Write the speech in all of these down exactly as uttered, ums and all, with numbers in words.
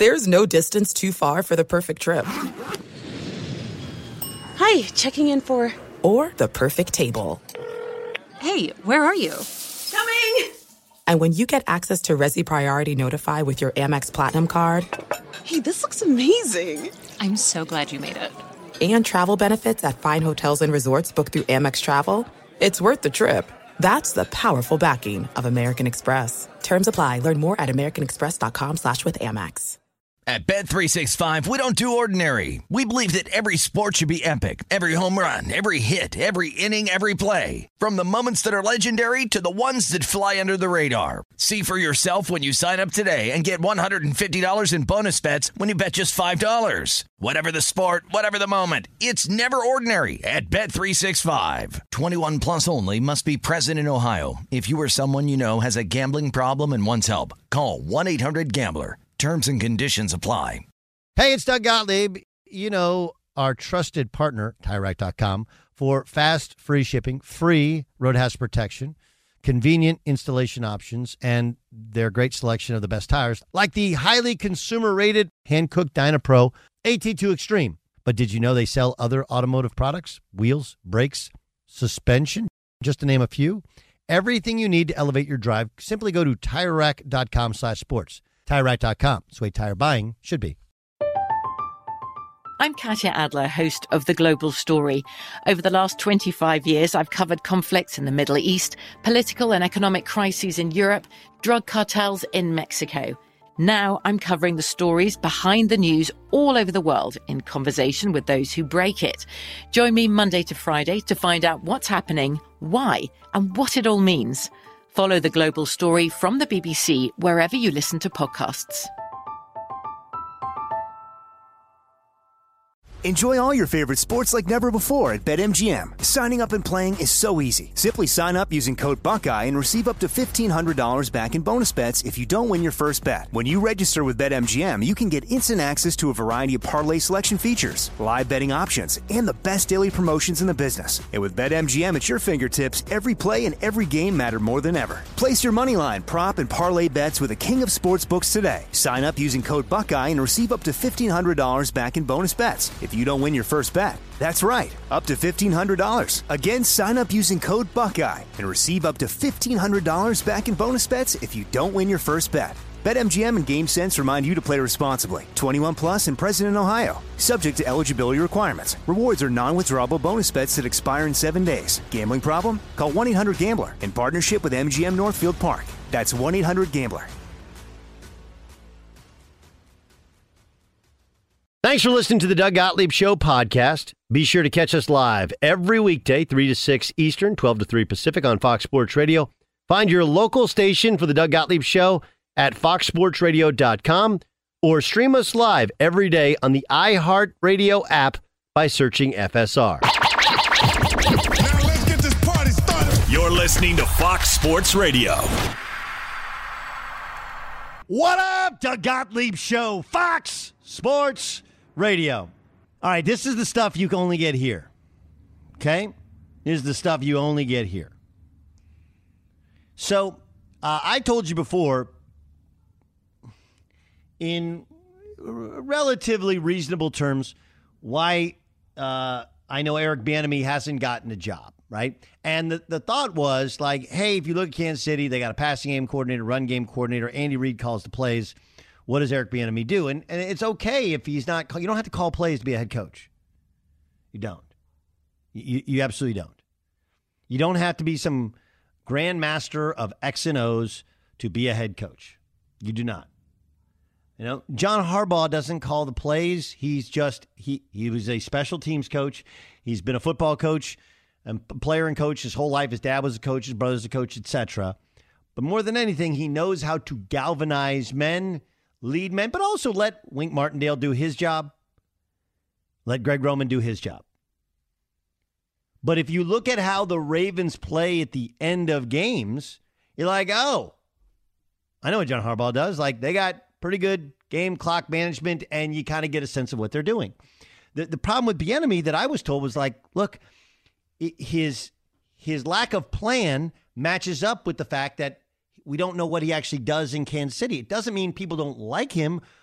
There's no distance too far for the perfect trip. Hi, checking in for... Or the perfect table. Hey, where are you? Coming! And when you get access to Resi Priority Notify with your Amex Platinum card... Hey, this looks amazing. I'm so glad you made it. And travel benefits at fine hotels and resorts booked through Amex Travel, it's worth the trip. That's the powerful backing of American Express. Terms apply. Learn more at americanexpress.com slash with Amex. At Bet three sixty-five, we don't do ordinary. We believe that every sport should be epic. Every home run, every hit, every inning, every play. From the moments that are legendary to the ones that fly under the radar. See for yourself when you sign up today and get one hundred fifty dollars in bonus bets when you bet just five dollars. Whatever the sport, whatever the moment, it's never ordinary at Bet three sixty-five. twenty-one plus only. Must be present in Ohio. If you or someone you know has a gambling problem and wants help, call one eight hundred gambler. Terms and conditions apply. Hey, it's Doug Gottlieb. You know, our trusted partner, Tire Rack dot com, for fast, free shipping, free road hazard protection, convenient installation options, and their great selection of the best tires, like the highly consumer-rated hand-cooked DynaPro A T two Extreme. But did you know they sell other automotive products? Wheels, brakes, suspension, just to name a few. Everything you need to elevate your drive, simply go to Tire Rack dot com slash sports. Tire Rack dot com. It's the way tire buying should be. I'm Katya Adler, host of The Global Story. Over the last twenty-five years, I've covered conflicts in the Middle East, political and economic crises in Europe, drug cartels in Mexico. Now I'm covering the stories behind the news all over the world in conversation with those who break it. Join me Monday to Friday to find out what's happening, why, and what it all means. Follow The Global Story from the B B C wherever you listen to podcasts. Enjoy all your favorite sports like never before at BetMGM. Signing up and playing is so easy. Simply sign up using code Buckeye and receive up to fifteen hundred dollars back in bonus bets if you don't win your first bet. When you register with BetMGM, you can get instant access to a variety of parlay selection features, live betting options, and the best daily promotions in the business. And with BetMGM at your fingertips, every play and every game matter more than ever. Place your moneyline, prop, and parlay bets with the king of sportsbooks today. Sign up using code Buckeye and receive up to fifteen hundred dollars back in bonus bets if you don't win your first bet. That's right, up to fifteen hundred dollars. Again, sign up using code Buckeye and receive up to fifteen hundred dollars back in bonus bets if you don't win your first bet. BetMGM and GameSense remind you to play responsibly. twenty-one plus and present in Ohio. Subject to eligibility requirements. Rewards are non-withdrawable bonus bets that expire in seven days. Gambling problem? Call one eight hundred gambler in partnership with M G M Northfield Park. That's one eight hundred gambler. Thanks for listening to the Doug Gottlieb Show podcast. Be sure to catch us live every weekday, three to six Eastern, twelve to three Pacific on Fox Sports Radio. Find your local station for the Doug Gottlieb Show at fox sports radio dot com or stream us live every day on the iHeartRadio app by searching F S R. Now let's get this party started. You're listening to Fox Sports Radio. What up, Doug Gottlieb Show, Fox Sports Radio. All right, this is the stuff you can only get here. Okay? This is the stuff you only get here. So, uh, I told you before, in relatively reasonable terms, why uh, I know Eric Bieniemy hasn't gotten a job, right? And the, the thought was like, hey, if you look at Kansas City, they got a passing game coordinator, run game coordinator. Andy Reid calls the plays. What does Eric Bieniemy do? And, and it's okay if he's not, you don't have to call plays to be a head coach. You don't. You, you absolutely don't. You don't have to be some grandmaster of X and O's to be a head coach. You do not. You know, John Harbaugh doesn't call the plays. He's just, he, he was a special teams coach. He's been a football coach and player and coach his whole life. His dad was a coach, his brother's a coach, et cetera. But more than anything, he knows how to galvanize men, lead men, but also let Wink Martindale do his job. Let Greg Roman do his job. But if you look at how the Ravens play at the end of games, you're like, oh, I know what John Harbaugh does. Like, they got pretty good game clock management, and you kind of get a sense of what they're doing. The, the problem with Bieniemy that I was told was like, look, his his lack of plan matches up with the fact that we don't know what he actually does in Kansas City. It doesn't mean people don't like him,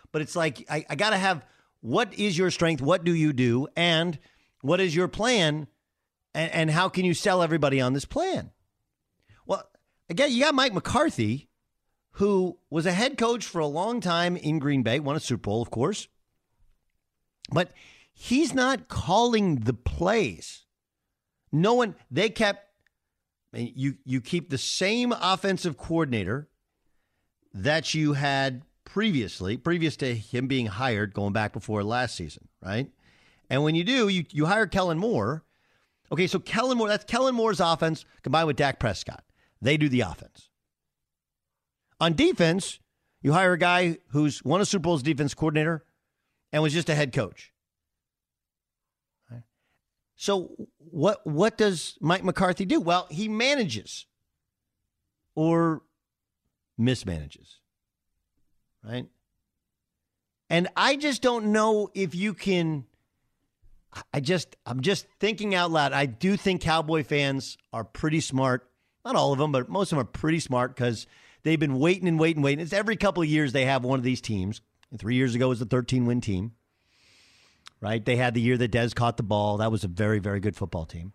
but it's like I, I got to have what is your strength, what do you do, and what is your plan, and, and how can you sell everybody on this plan? Well, again, you got Mike McCarthy, who was a head coach for a long time in Green Bay, won a Super Bowl, of course, but he's not calling the plays. No one, they kept, you, you keep the same offensive coordinator that you had previously, previous to him being hired, going back before last season, right? And when you do, you, you hire Kellen Moore. Okay, so Kellen Moore, that's Kellen Moore's offense combined with Dak Prescott. They do the offense. On defense, you hire a guy who's won a Super Bowl as defense coordinator and was just a head coach. Right? So what what does Mike McCarthy do? Well, he manages or mismanages, right? And I just don't know if you can, I just, I'm just thinking out loud. I do think Cowboy fans are pretty smart. Not all of them, but most of them are pretty smart because they've been waiting and waiting and waiting. It's every couple of years they have one of these teams. And three years ago was the thirteen-win team, right? They had the year that Dez caught the ball. That was a very, very good football team.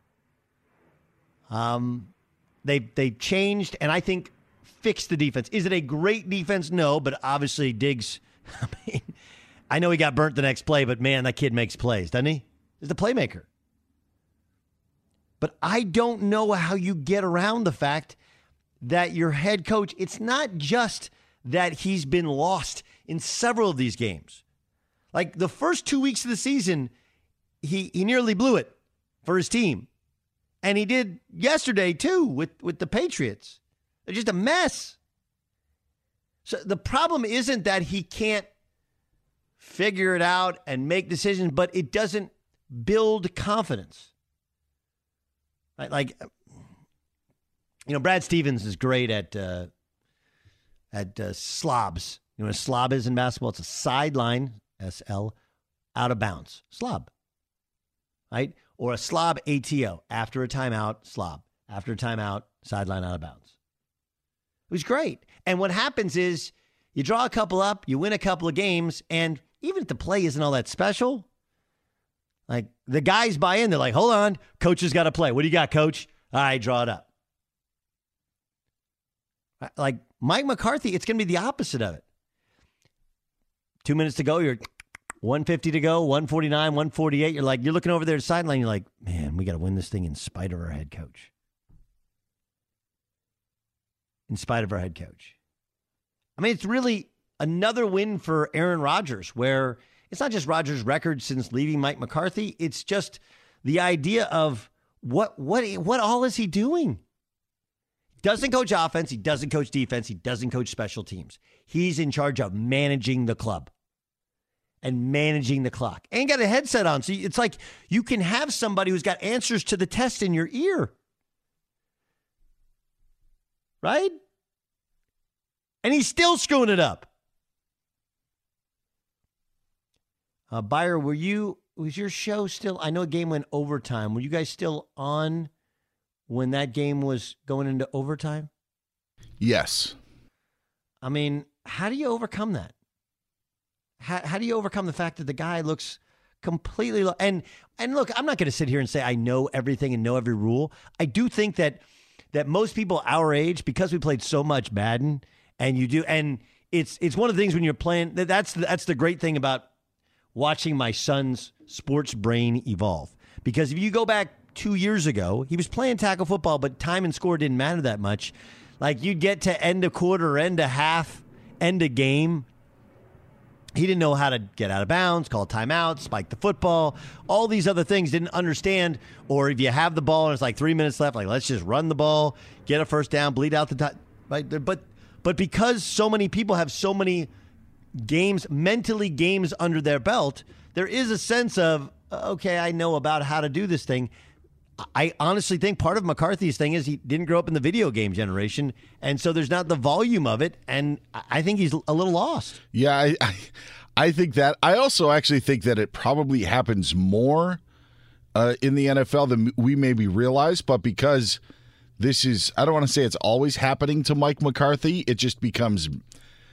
Um, they they changed, and I think fixed the defense. Is it a great defense? No, but obviously Diggs, I mean, I know he got burnt the next play, but man, that kid makes plays, doesn't he? He's the playmaker. But I don't know how you get around the fact that your head coach, it's not just that he's been lost in several of these games. Like the first two weeks of the season, he, he nearly blew it for his team. And he did yesterday, too, with, with the Patriots. They're just a mess. So the problem isn't that he can't figure it out and make decisions, but it doesn't build confidence. Right? Like, you know, Brad Stevens is great at uh, at uh, slobs. You know what a slob is in basketball? It's a sideline, S L, out of bounds. Slob. Right? Or a slob, A T O. After a timeout, slob. After a timeout, sideline out of bounds. It was great. And what happens is you draw a couple up, you win a couple of games, and even if the play isn't all that special, like the guys buy in. They're like, hold on, coach has got to play. What do you got, coach? All right, draw it up. Like Mike McCarthy, it's going to be the opposite of it. Two minutes to go, you're one fifty to go, one forty-nine, one forty-eight. You're like, you're looking over there at the sideline. You're like, man, we got to win this thing in spite of our head coach. In spite of our head coach. I mean, it's really another win for Aaron Rodgers, where it's not just Rodgers' record since leaving Mike McCarthy. It's just the idea of what what what all is he doing? Doesn't coach offense. He doesn't coach defense. He doesn't coach special teams. He's in charge of managing the club and managing the clock. And got a headset on. So it's like you can have somebody who's got answers to the test in your ear. Right? And he's still screwing it up. Uh, Beyer, were you, was your show still, I know a game went overtime. Were you guys still on when that game was going into overtime? Yes. I mean, how do you overcome that? How, how do you overcome the fact that the guy looks completely, lo- and, and look, I'm not going to sit here and say I know everything and know every rule. I do think that that most people our age, because we played so much Madden, and you do, and it's it's one of the things when you're playing, that's that's the great thing about watching my son's sports brain evolve. Because if you go back two years ago, he was playing tackle football, but time and score didn't matter that much. Like you'd get to end a quarter, end a half, end a game. He didn't know how to get out of bounds, call timeout, spike the football, all these other things, didn't understand. Or if you have the ball and it's like three minutes left, like let's just run the ball, get a first down, bleed out the time. Right? But but because so many people have so many games, mentally games under their belt, there is a sense of, okay, I know about how to do this thing. I honestly think part of McCarthy's thing is he didn't grow up in the video game generation, and so there's not the volume of it, and I think he's a little lost. Yeah, I, I, I think that. I also actually think that it probably happens more uh, in the N F L than we maybe realize, but because this is, I don't want to say it's always happening to Mike McCarthy, it just becomes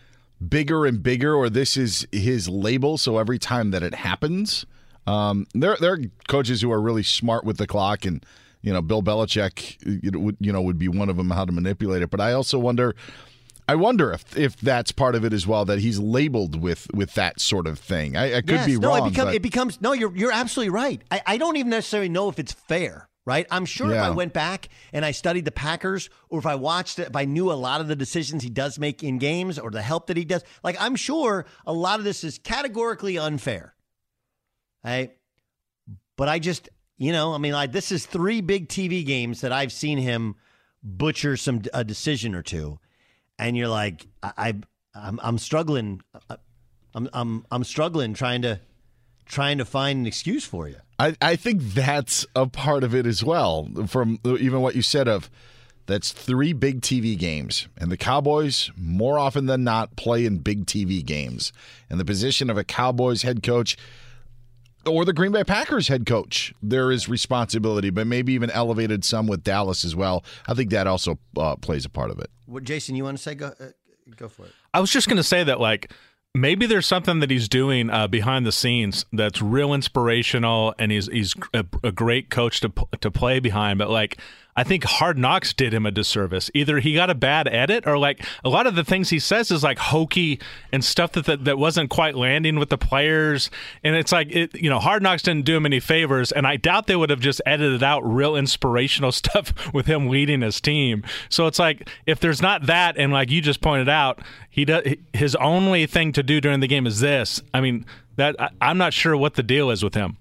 bigger and bigger, or this is his label. So every time that it happens, um, there there are coaches who are really smart with the clock, and you know, Bill Belichick, you know, would, you know, would be one of them, how to manipulate it. But I also wonder, I wonder if if that's part of it as well, that he's labeled with with that sort of thing. I, I could yes, be no, wrong. It, become, but... it becomes no. You're you're absolutely right. I, I don't even necessarily know if it's fair. Right? I'm sure yeah. if I went back and I studied the Packers, or if I watched it, if I knew a lot of the decisions he does make in games, or the help that he does, like I'm sure a lot of this is categorically unfair. Right? But I just, you know, I mean, like this is three big T V games that I've seen him butcher some a decision or two, and you're like, I, I I'm I'm struggling, I'm I'm I'm struggling trying to trying to find an excuse for you. I, I think that's a part of it as well, from even what you said of that's three big T V games. And the Cowboys, more often than not, play in big T V games. And the position of a Cowboys head coach or the Green Bay Packers head coach, there is responsibility, but maybe even elevated some with Dallas as well. I think that also uh, plays a part of it. What, Jason, you want to say? Go, uh, go for it. I was just going to say that, like, maybe there's something that he's doing uh, behind the scenes that's real inspirational, and he's he's a, a great coach to to play behind. But like, I think Hard Knocks did him a disservice. Either he got a bad edit, or like a lot of the things he says is like hokey and stuff that that, that wasn't quite landing with the players. And it's like, it, you know, Hard Knocks didn't do him any favors, and I doubt they would have just edited out real inspirational stuff with him leading his team. So it's like, if there's not that, and like you just pointed out, he does his only thing to do during the game is this. I mean, that I, I'm not sure what the deal is with him.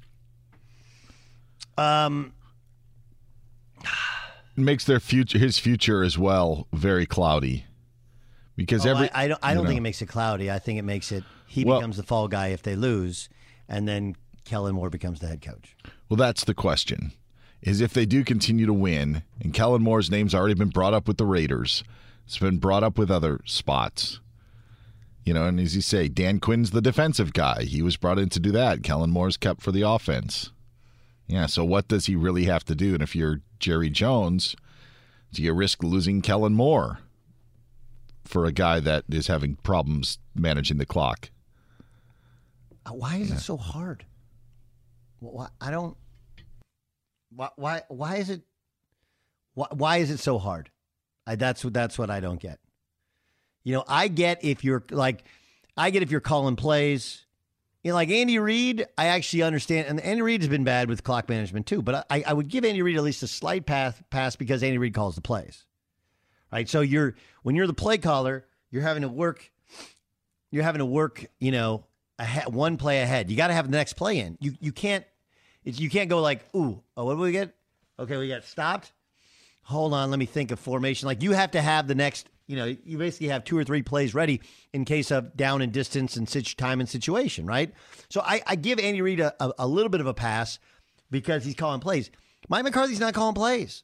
Um. Makes their future, his future as well, very cloudy, because oh, every I, I don't I don't know. think it makes it cloudy. I think it makes it he well, becomes the fall guy if they lose, and then Kellen Moore becomes the head coach. Well, that's the question: is if they do continue to win, and Kellen Moore's name's already been brought up with the Raiders, it's been brought up with other spots, you know. And as you say, Dan Quinn's the defensive guy; he was brought in to do that. Kellen Moore's kept for the offense. Yeah, so what does he really have to do? And if you're Jerry Jones, do you risk losing Kellen Moore for a guy that is having problems managing the clock? Why is yeah. it so hard? Why, I don't. Why? Why? Why is it? Why, why is it so hard? I, that's what. That's what I don't get. You know, I get if you're like, I get if you're calling plays. You know, like Andy Reid, I actually understand, and Andy Reid has been bad with clock management too. But I, I would give Andy Reid at least a slight path pass because Andy Reid calls the plays, right? So you're when you're the play caller, you're having to work, you're having to work, you know, ahead, one play ahead. You got to have the next play in. You you can't you can't go like, ooh, oh, what do we get? Okay, we got stopped. Hold on, let me think of formation. Like you have to have the next. You know, you basically have two or three plays ready in case of down and distance and situ- time and situation, right? So I, I give Andy Reid a, a, a little bit of a pass because he's calling plays. Mike McCarthy's not calling plays.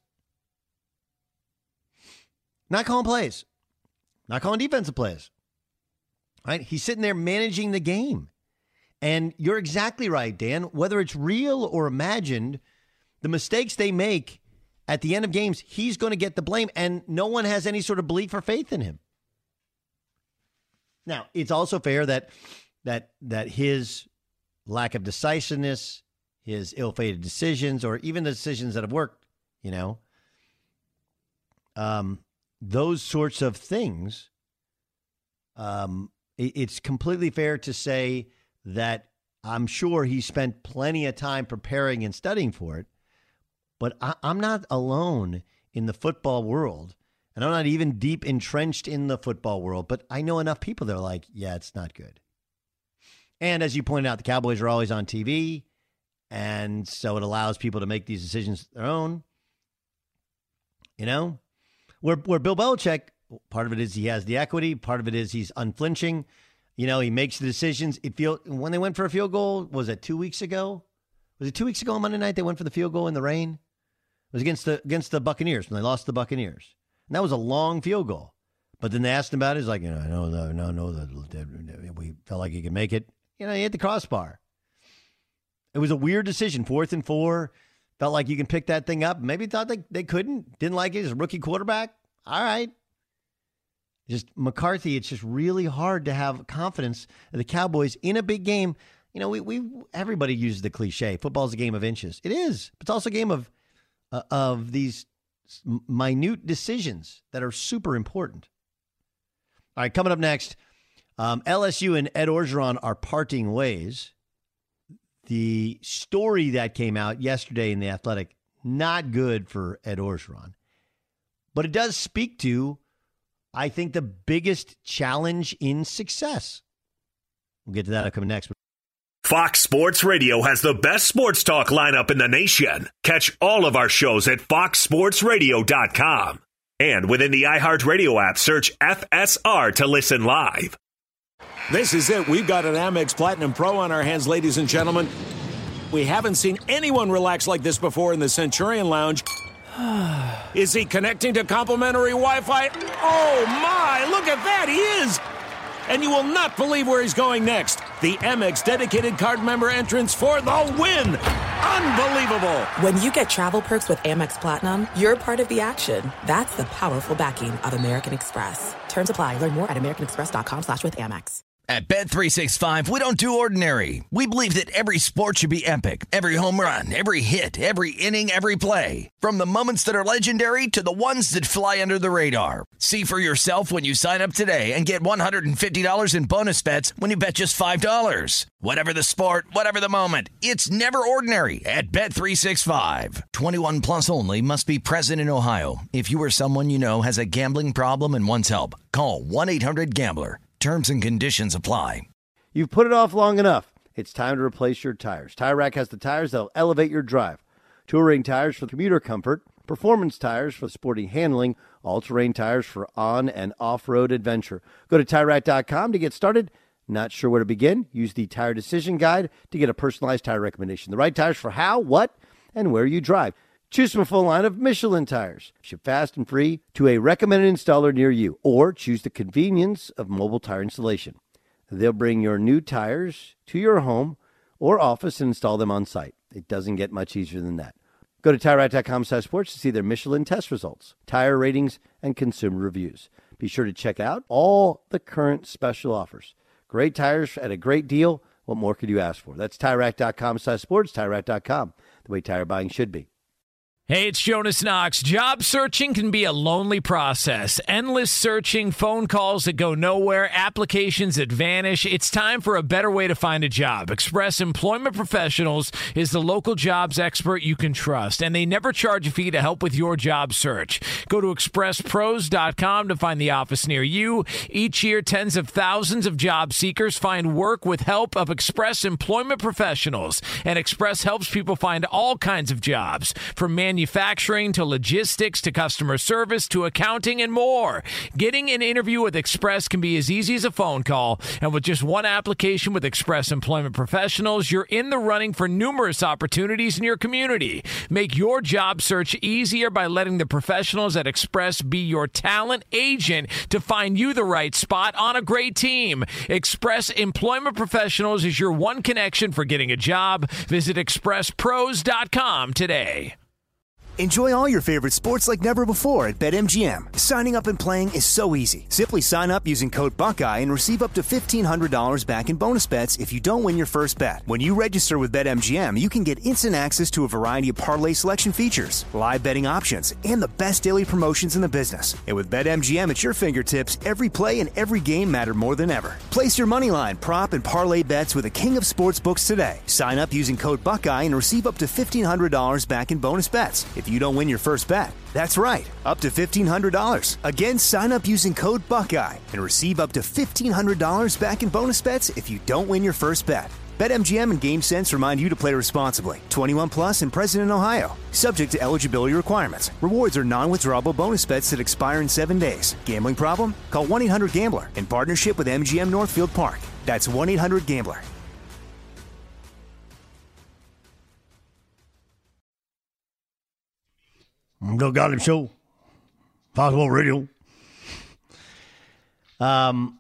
Not calling plays. Not calling defensive plays. Right? He's sitting there managing the game. And you're exactly right, Dan. Whether it's real or imagined, the mistakes they make at the end of games, he's going to get the blame, and no one has any sort of belief or faith in him. Now, it's also fair that that that his lack of decisiveness, his ill-fated decisions, or even the decisions that have worked, you know, um, those sorts of things, um, it, it's completely fair to say that I'm sure he spent plenty of time preparing and studying for it. But I, I'm not alone in the football world, and I'm not even deep entrenched in the football world, but I know enough people that are like, yeah, it's not good. And as you pointed out, the Cowboys are always on T V, and so it allows people to make these decisions their own. You know, where, where Bill Belichick, part of it is he has the equity, part of it is he's unflinching. You know, he makes the decisions. It feel when they went for a field goal, was it two weeks ago? Was it two weeks ago on Monday night they went for the field goal in the rain? It was against the against the Buccaneers when they lost the Buccaneers. And that was a long field goal. But then they asked him about it. He's like, you know, no, no, no, no, that we felt like he could make it. You know, he hit the crossbar. It was a weird decision. Fourth and four. Felt like you can pick that thing up. Maybe thought they, they couldn't. Didn't like it as a rookie quarterback. All right. Just McCarthy, it's just really hard to have confidence that the Cowboys in a big game. You know, we we everybody uses the cliche, football's a game of inches. It is. But it's also a game of uh, of these minute decisions that are super important. All right, coming up next, um, L S U and Ed Orgeron are parting ways. The story that came out yesterday in The Athletic, not good for Ed Orgeron. But it does speak to, I think, the biggest challenge in success. We'll get to that coming next. Fox Sports Radio has the best sports talk lineup in the nation. Catch all of our shows at fox sports radio dot com. And within the iHeartRadio app, search F S R to listen live. This is it. We've got an Amex Platinum Pro on our hands, ladies and gentlemen. We haven't seen anyone relax like this before in the Centurion Lounge. Is he connecting to complimentary Wi-Fi? Oh, my. Look at that. He is. And you will not believe where he's going next. The Amex dedicated card member entrance for the win. Unbelievable. When you get travel perks with Amex Platinum, you're part of the action. That's the powerful backing of American Express. Terms apply. Learn more at americanexpress.com slash with Amex. At Bet three sixty-five, we don't do ordinary. We believe that every sport should be epic. Every home run, every hit, every inning, every play. From the moments that are legendary to the ones that fly under the radar. See for yourself when you sign up today and get one hundred fifty dollars in bonus bets when you bet just five dollars. Whatever the sport, whatever the moment, it's never ordinary at Bet three sixty-five. twenty-one plus only. Must be present in Ohio. If you or someone you know has a gambling problem and wants help, call one eight hundred gambler. Terms and conditions apply. You've put it off long enough. It's time to replace your tires. Tire Rack has the tires that'll elevate your drive. Touring tires for commuter comfort, performance tires for sporty handling, all-terrain tires for on- and off-road adventure. Go to tire rack dot com to get started. Not sure where to begin? Use the Tire Decision Guide to get a personalized tire recommendation. The right tires for how, what, and where you drive. Choose from a full line of Michelin tires. Ship fast and free to a recommended installer near you. Or choose the convenience of mobile tire installation. They'll bring your new tires to your home or office and install them on site. It doesn't get much easier than that. Go to tire rack dot com slash sports to see their Michelin test results, tire ratings, and consumer reviews. Be sure to check out all the current special offers. Great tires at a great deal. What more could you ask for? That's tire rack dot com slash sports, tire rack dot com, the way tire buying should be. Hey, it's Jonas Knox. Job searching can be a lonely process. Endless searching, phone calls that go nowhere, applications that vanish. It's time for a better way to find a job. Express Employment Professionals is the local jobs expert you can trust, and they never charge a fee to help with your job search. Go to express pros dot com to find the office near you. Each year, tens of thousands of job seekers find work with help of Express Employment Professionals, and Express helps people find all kinds of jobs, from manufacturing Manufacturing to logistics to customer service to accounting and more. Getting an interview with Express can be as easy as a phone call, and with just one application with Express Employment Professionals, you're in the running for numerous opportunities in your community. Make your job search easier by letting the professionals at Express be your talent agent to find you the right spot on a great team. Express Employment Professionals is your one connection for getting a job. Visit express pros dot com today. Enjoy all your favorite sports like never before at BetMGM. Signing up and playing is so easy. Simply sign up using code Buckeye and receive up to fifteen hundred dollars back in bonus bets if you don't win your first bet. When you register with BetMGM, you can get instant access to a variety of parlay selection features, live betting options, and the best daily promotions in the business. And with BetMGM at your fingertips, every play and every game matter more than ever. Place your moneyline, prop, and parlay bets with the king of sportsbooks today. Sign up using code Buckeye and receive up to fifteen hundred dollars back in bonus bets if you don't win your first bet. That's right, up to fifteen hundred dollars. Again, sign up using code Buckeye and receive up to fifteen hundred dollars back in bonus bets if you don't win your first bet. BetMGM and GameSense remind you to play responsibly. twenty-one plus and present in Ohio. Subject to eligibility requirements. Rewards are non-withdrawable bonus bets that expire in seven days. Gambling problem? Call one eight hundred gambler in partnership with M G M Northfield Park. That's one eight hundred gambler. Bill Gottlieb Show, Fox Sports Radio. Um,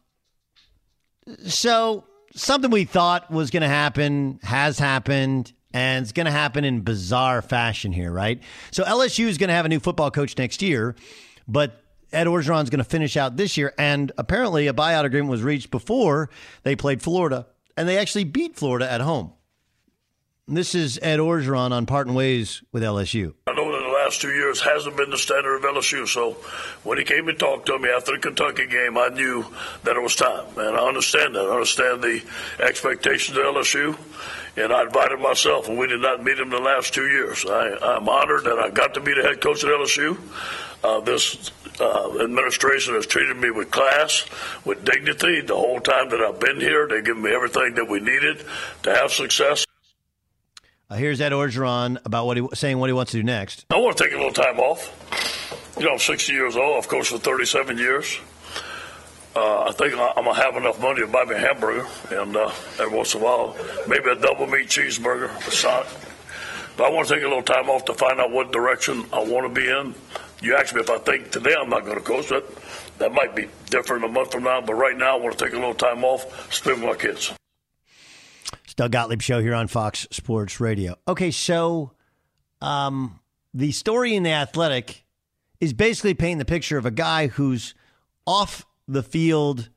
so something we thought was going to happen has happened, and it's going to happen in bizarre fashion here, right? So L S U is going to have a new football coach next year, but Ed Orgeron's going to finish out this year, and apparently a buyout agreement was reached before they played Florida, and they actually beat Florida at home. This is Ed Orgeron on parting ways with L S U. I know that the last two years hasn't been the standard of L S U, so when he came and talked to me after the Kentucky game, I knew that it was time. And I understand that. I understand the expectations of L S U, and I invited myself, and we did not meet him the last two years. I, I'm honored that I got to be the head coach at L S U. Uh, this uh, administration has treated me with class, with dignity. The whole time that I've been here, they've given me everything that we needed to have success. Uh, here's Ed Orgeron about what he saying what he wants to do next. I want to take a little time off. You know, I'm sixty years old. I've coached for thirty-seven years. Uh, I think I'm going to have enough money to buy me a hamburger, and uh, every once in a while, maybe a double meat cheeseburger for Sonic. But I want to take a little time off to find out what direction I want to be in. You asked me if I think today I'm not going to coach. That, that might be different a month from now, but right now I want to take a little time off, spend with my kids. Doug Gottlieb Show here on Fox Sports Radio. Okay, so um, the story in The Athletic is basically painting the picture of a guy who's off the field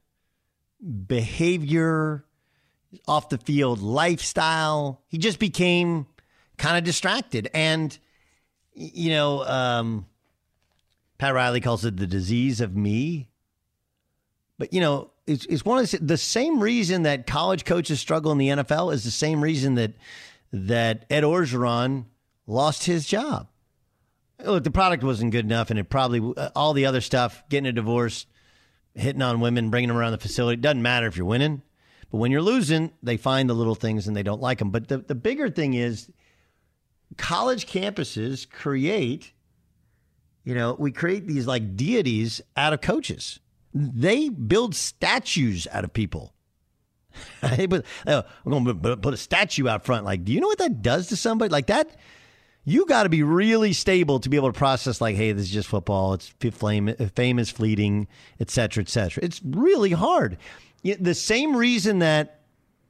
behavior, off the field lifestyle. He just became kind of distracted. And, you know, um, Pat Riley calls it the disease of me. But, you know, It's, it's one of the, the same reason that college coaches struggle in the N F L is the same reason that that Ed Orgeron lost his job. Look, the product wasn't good enough, and it probably uh, all the other stuff, getting a divorce, hitting on women, bringing them around the facility, it doesn't matter if you're winning. But when you're losing, they find the little things and they don't like them. But the, the bigger thing is college campuses create, you know, we create these like deities out of coaches. They build statues out of people. but, uh, I'm going to put a statue out front. Like, do you know what that does to somebody? Like that, you got to be really stable to be able to process like, hey, this is just football. It's fame, fame is fleeting, et cetera, et cetera. It's really hard. The same reason that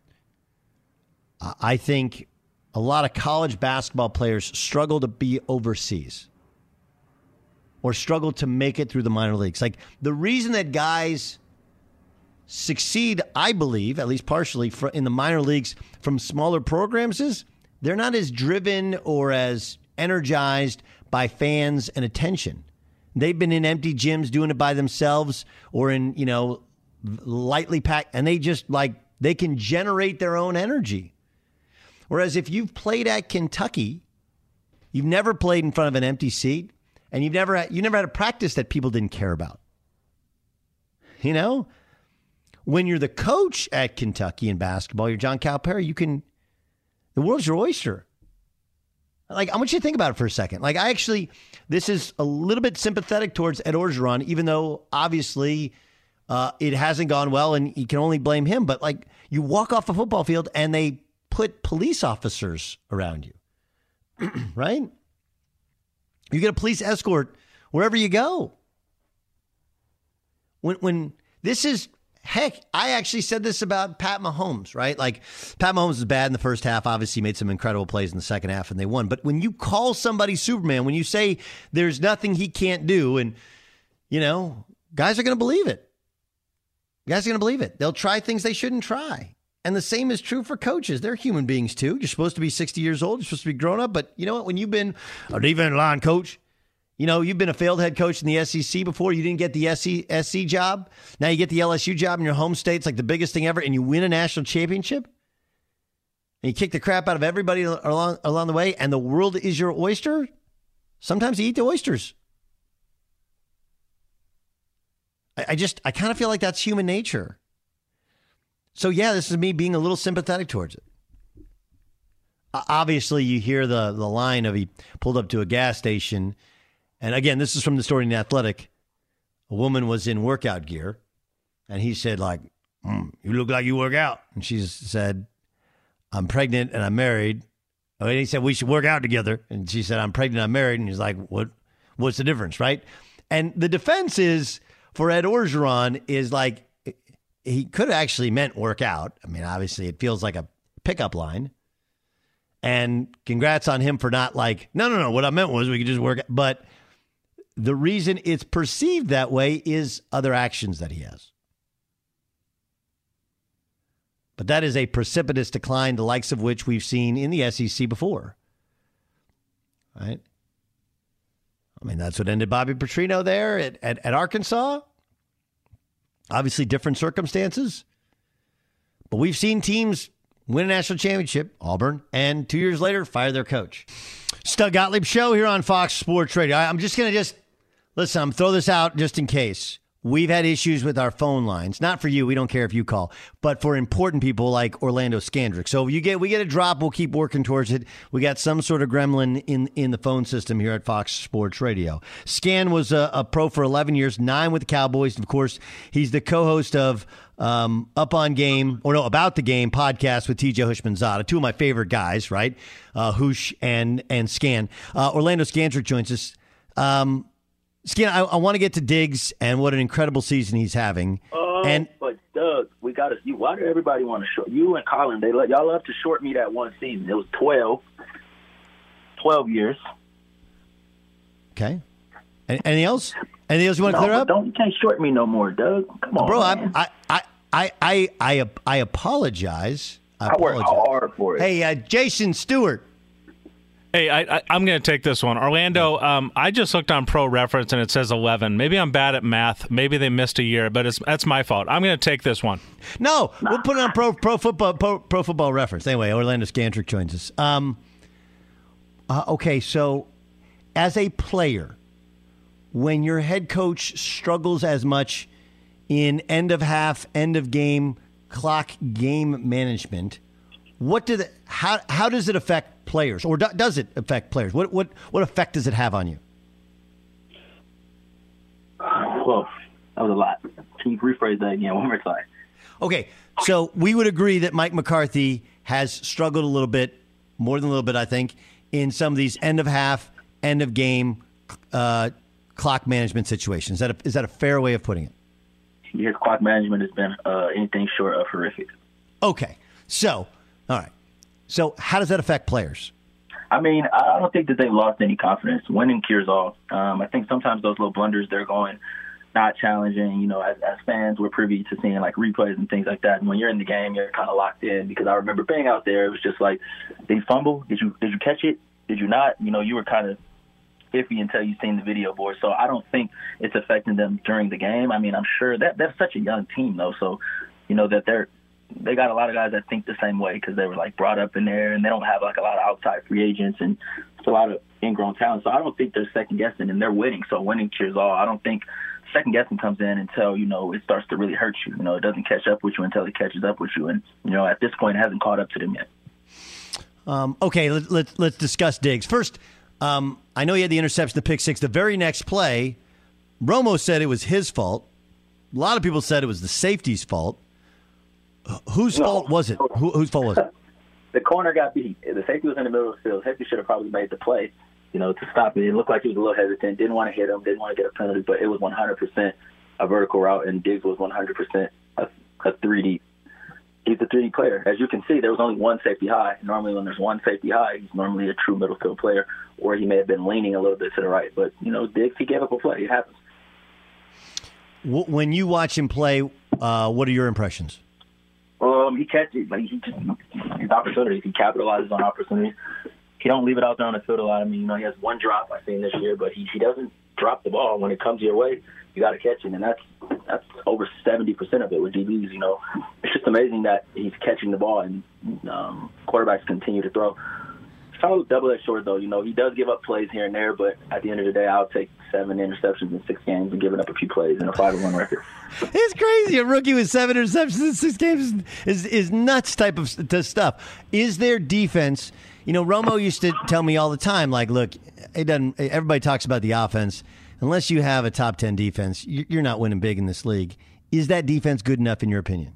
I think a lot of college basketball players struggle to be overseas or struggle to make it through the minor leagues. Like the reason that guys succeed, I believe, at least partially in the minor leagues from smaller programs is they're not as driven or as energized by fans and attention. They've been in empty gyms doing it by themselves or in, you know, lightly packed, and they just like, they can generate their own energy. Whereas if you've played at Kentucky, you've never played in front of an empty seat, and you've never had, you never had a practice that people didn't care about. You know, when you're the coach at Kentucky in basketball, you're John Calipari, you can, the world's your oyster. Like, I want you to think about it for a second. Like, I actually, this is a little bit sympathetic towards Ed Orgeron, even though obviously uh, it hasn't gone well and you can only blame him. But like, you walk off a football field and they put police officers around you, right? You get a police escort wherever you go. When when this is, heck, I actually said this about Pat Mahomes, right? Like, Pat Mahomes was bad in the first half, obviously made some incredible plays in the second half, and they won. But when you call somebody Superman, when you say there's nothing he can't do, and, you know, guys are going to believe it. Guys are going to believe it. They'll try things they shouldn't try. And the same is true for coaches. They're human beings, too. You're supposed to be sixty years old. You're supposed to be grown up. But you know what? When you've been a defensive line coach, you know, you've been a failed head coach in the S E C before. You didn't get the S C job. Now you get the L S U job in your home state. It's like the biggest thing ever. And you win a national championship. And you kick the crap out of everybody along, along the way. And the world is your oyster. Sometimes you eat the oysters. I, I just, I kind of feel like that's human nature. So, yeah, this is me being a little sympathetic towards it. Obviously, you hear the, the line of he pulled up to a gas station. And again, this is from the story in The Athletic. A woman was in workout gear. And he said, like, mm, you look like you work out. And she said, I'm pregnant and I'm married. And he said, we should work out together. And she said, I'm pregnant, I'm married. And he's like, what? What's the difference, right? And the defense is, for Ed Orgeron, is like, he could have actually meant work out. I mean, obviously, it feels like a pickup line. And congrats on him for not like, no, no, no. What I meant was we could just work. But The reason it's perceived that way is other actions that he has. But that is a precipitous decline, the likes of which we've seen in the S E C before. Right? I mean, that's what ended Bobby Petrino there at, at, at Arkansas. Obviously different circumstances. But we've seen teams win a national championship, Auburn, and two years later, fire their coach. Doug Gottlieb Show here on Fox Sports Radio. I'm just going to just, listen, I'm throw this out just in case. We've had issues with our phone lines. Not for you. We don't care if you call. But for important people like Orlando Scandrick. So if you get, we get a drop, we'll keep working towards it. We got some sort of gremlin in, in the phone system here at Fox Sports Radio. Scan was a, a pro for eleven years, nine with the Cowboys. Of course, he's the co-host of um, Up on Game, or no, About the Game podcast with T J Hushmanzada. Two of my favorite guys, right? Uh, Hoosh and, and Scan. Uh, Orlando Scandrick joins us. Um, Skin, I, I want to get to Diggs and what an incredible season he's having. Uh, and but Doug, we got to. Why do everybody want to short you and Colin? They let y'all love to short me that one season. It was twelve, twelve years. Okay. Any, anything else? Anything else you want to no, clear up? Don't you can't short me no more, Doug. Come on, bro. Man. I, I, I, I, I, I apologize. I, I apologize. work hard for it. Hey, uh, Jason Stewart. Hey, I, I, I'm going to take this one. Orlando, um, I just looked on Pro Reference, and it says eleven. Maybe I'm bad at math. Maybe they missed a year, but it's that's my fault. I'm going to take this one. No, we'll put it on Pro Pro Football Pro, Pro Football Reference. Anyway, Orlando Scandrick joins us. Um, uh, okay, so as a player, when your head coach struggles as much in end of half, end of game, clock game management, what do the, how how does it affect players, or do, does it affect players? What what what effect does it have on you? Well, that was a lot. Can you rephrase that again one more time? Okay, so we would agree that Mike McCarthy has struggled a little bit, more than a little bit, I think, in some of these end of half, end of game, uh, clock management situations. Is that a, is that a fair way of putting it? His clock management has been uh, anything short of horrific. Okay, so all right. So how does that affect players? I mean, I don't think that they've lost any confidence. Winning cures all. Um, I think sometimes those little blunders, they're going not challenging. You know, as, as fans, we're privy to seeing, like, replays and things like that. And when you're in the game, you're kind of locked in, because I remember being out there, it was just like, did you fumble? Did you did you catch it? Did you not? You know, you were kind of iffy until you've seen the video board. So I don't think it's affecting them during the game. I mean, I'm sure that that's such a young team, though. So, you know, that they're they got a lot of guys that think the same way, because they were, like, brought up in there, and they don't have, like, a lot of outside free agents, and it's a lot of ingrown talent. So I don't think they're second-guessing, and they're winning. So winning cures all. I don't think second-guessing comes in until, you know, it starts to really hurt you. You know, it doesn't catch up with you until it catches up with you. And, you know, at this point, it hasn't caught up to them yet. Um, okay, let, let, let's discuss Diggs. First, um, I know he had the interception, the pick six. The very next play, Romo said it was his fault. A lot of people said it was the safety's fault. Whose no. fault was it? Who, whose fault was it? The corner got beat. The safety was in the middle of the field. Safety should have probably made the play, you know, to stop it. It looked like he was a little hesitant, didn't want to hit him, didn't want to get a penalty, but it was one hundred percent a vertical route, and Diggs was one hundred percent a, a three D. He's a three D player. As you can see, there was only one safety high. Normally when there's one safety high, he's normally a true middle field player, or he may have been leaning a little bit to the right. But, you know, Diggs, he gave up a play. It happens. When you watch him play, uh, what are your impressions? Um, he catches, like, he just, his opportunities, he capitalizes on opportunities. He don't leave it out there on the field a lot. I mean, you know, he has one drop I've seen this year, but he, he doesn't drop the ball. When it comes your way, you got to catch it, and that's that's over seventy percent of it with D Bs, you know. It's just amazing that he's catching the ball, and um, quarterbacks continue to throw. It's kind of a double-edged sword, though. You know, he does give up plays here and there, but at the end of the day, I'll take seven interceptions in six games and giving up a few plays and a five and one record. It's crazy. A rookie with seven interceptions in six games is is nuts type of stuff. Is there defense? You know, Romo used to tell me all the time, like, look, it doesn't. Everybody talks about the offense. Unless you have a top ten defense, you're not winning big in this league. Is that defense good enough in your opinion?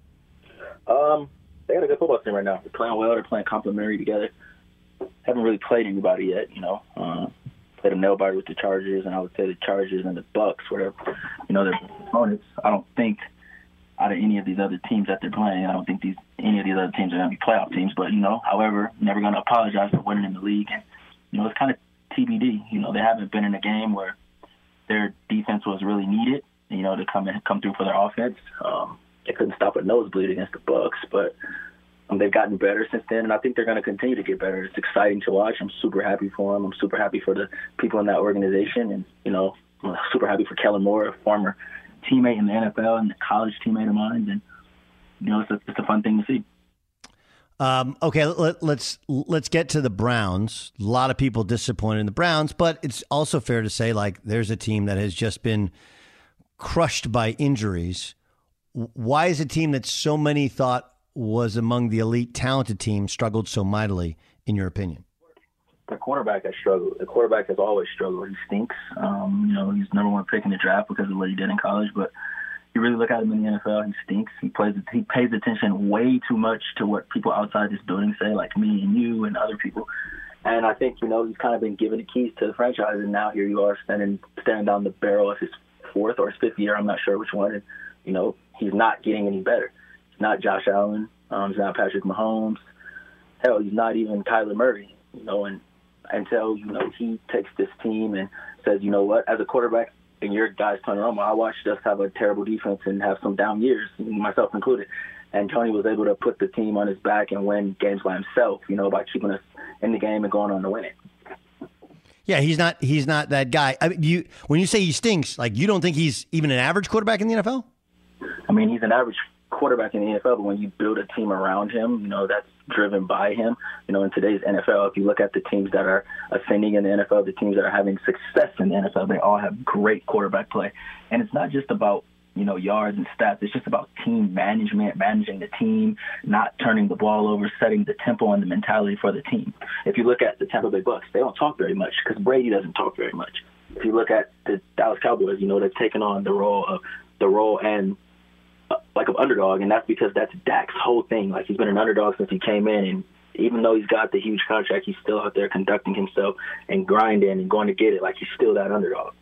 Um, they got a good football team right now. They're playing well. They're playing complementary together. Haven't really played anybody yet, you know. Uh, played a nail biter with the Chargers, and I would say the Chargers and the Bucks were, you know, their opponents. I don't think out of any of these other teams that they're playing, I don't think these any of these other teams are going to be playoff teams. But, you know, however, never going to apologize for winning in the league. And, you know, it's kind of T B D. You know, they haven't been in a game where their defense was really needed, you know, to come and come through for their offense. Um, they couldn't stop a nosebleed against the Bucs, but um, they've gotten better since then, and I think they're going to continue to get better. It's exciting to watch. I'm super happy for them. I'm super happy for the people in that organization, and, you know, I'm super happy for Kellen Moore, a former teammate in the N F L and a college teammate of mine, and, you know, it's a, it's a fun thing to see. Um, okay, let, let's let's get to the Browns. A lot of people disappointed in the Browns, but it's also fair to say, like, there's a team that has just been crushed by injuries. Why is a team that so many thought was among the elite talented teams struggled so mightily, in your opinion? The quarterback has struggled. The quarterback has always struggled. He stinks. Um, you know, he's number one pick in the draft because of what he did in college, but you really look at him in the N F L, he stinks. He plays. He pays attention way too much to what people outside this building say, like me and you and other people. And I think, you know, he's kind of been given the keys to the franchise, and now here you are standing standing down the barrel of his fourth or his fifth year. I'm not sure which one. And, you know, he's not getting any better. He's not Josh Allen. Um, he's not Patrick Mahomes. Hell, he's not even Kyler Murray. You know, and until, you know, he takes this team and says, you know what, as a quarterback, and your guys turn around, I watched us have a terrible defense and have some down years, myself included. And Tony was able to put the team on his back and win games by himself, you know, by keeping us in the game and going on to win it. Yeah, he's not he's not that guy. I mean, you when you say he stinks, like, you don't think he's even an average quarterback in the N F L? I mean, he's an average quarterback in the N F L, but when you build a team around him, you know, that's driven by him. You know, in today's N F L, if you look at the teams that are ascending in the N F L, the teams that are having success in the N F L, they all have great quarterback play. And it's not just about, you know, yards and stats. It's just about team management, managing the team, not turning the ball over, setting the tempo and the mentality for the team. If you look at the Tampa Bay Bucs, they don't talk very much because Brady doesn't talk very much. If you look at the Dallas Cowboys, you know, they've taken on the role of the role and like an underdog, and that's because that's Dak's whole thing. Like, he's been an underdog since he came in, and even though he's got the huge contract, he's still out there conducting himself and grinding and going to get it. Like, he's still that underdog.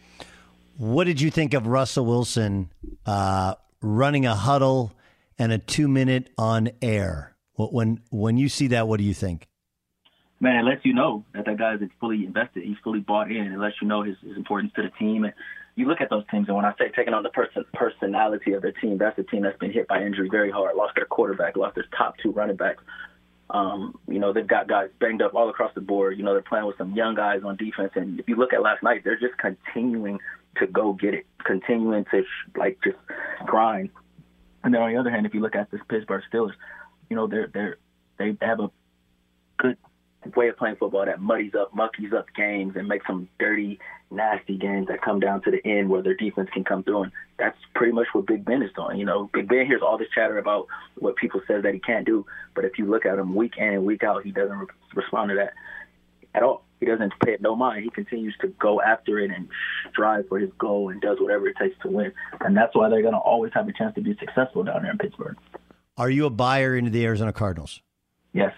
What did you think of Russell Wilson uh, running a huddle and a two-minute on air? When when you see that, what do you think? Man, it lets you know that that guy is fully invested. He's fully bought in. It lets you know his, his importance to the team. And you look at those teams, and when I say taking on the person, personality of their team, that's a team that's been hit by injury very hard, lost their quarterback, lost their top two running backs. Um, you know, they've got guys banged up all across the board. You know, they're playing with some young guys on defense. And if you look at last night, they're just continuing to go get it, continuing to, like, just grind. And then on the other hand, if you look at this Pittsburgh Steelers, you know, they're, they're, they have a good way of playing football that muddies up, muckies up games and makes some dirty, nasty games that come down to the end where their defense can come through. And that's pretty much what Big Ben is doing. You know, Big Ben hears all this chatter about what people say that he can't do, but if you look at him week in and week out, he doesn't re- respond to that at all. He doesn't pay it no mind. He continues to go after it and strive for his goal and does whatever it takes to win. And that's why they're going to always have a chance to be successful down there in Pittsburgh. Are you a buyer into the Arizona Cardinals? Yes.